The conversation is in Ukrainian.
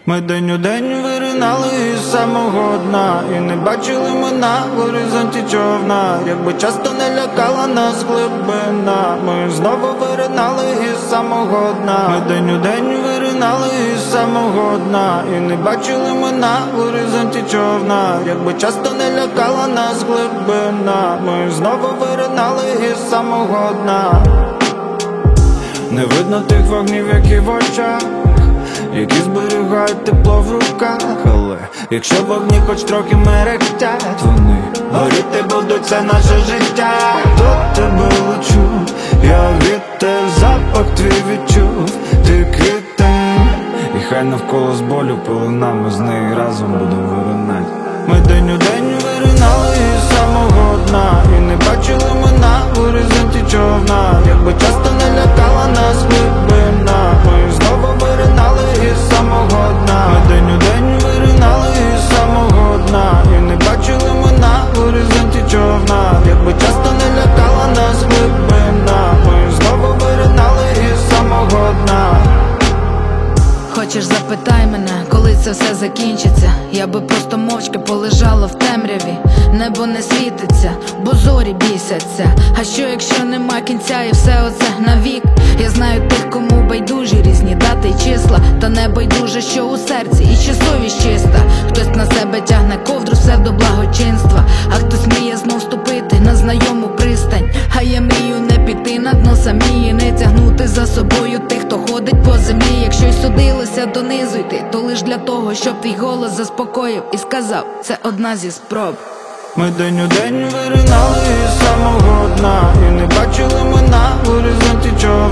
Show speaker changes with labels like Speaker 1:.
Speaker 1: Ми день у день виринали із самого дна і не бачили ми на горизонті човна. Якби часто не лякала нас глибина, ми знову виринали із самого дна. Ми день у день виринали із самого дна і не бачили ми на горизонті човна. Якби часто не лякала нас глибина, ми знову виринали із самого дна. Не видно тих вогнів, які в очах, які зберігають тепло в руках. Але якщо вогні хоч трохи мерехтять, вони горіти будуть, це наше життя. До тебе лечу, я вітер, запах твій відчув, ти квітень. І хай навколо з болю пилина, ми з нею разом будемо виринати. Ми день у день виринали із самого дна і не бачили ми на горизонті човна. Якби часто не лякала нас глибина, ми знову виринали із самого дна. Ми день у день виринали із самого дна і не бачили ми на горизонті човна. Якби часто не лякала нас глибина, ми знову виринали із самого дна.
Speaker 2: Хочеш, запитай мене, коли це все закінчиться. Я би просто мовчки полежала в темряві. Небо не світиться, бо зорі бісяться. А що якщо нема кінця і все оце навік? Я знаю тих, кому байдужі різні дати й числа. Та не байдуже, що у серці і чи совість чиста. Хтось на себе тягне ковдру, все до благочинства, а хтось мріє знов ступити на знайому пристань. А я мрію не піти на дно самі і не тягнути за собою тих, хто ходить по землі. Якщо й судилося донизу йти, то лиш для того, щоб твій голос заспокоїв і сказав, це одна зі спроб.
Speaker 1: Ми день у день виринали із самого дна і не бачили ми на горизонті човна.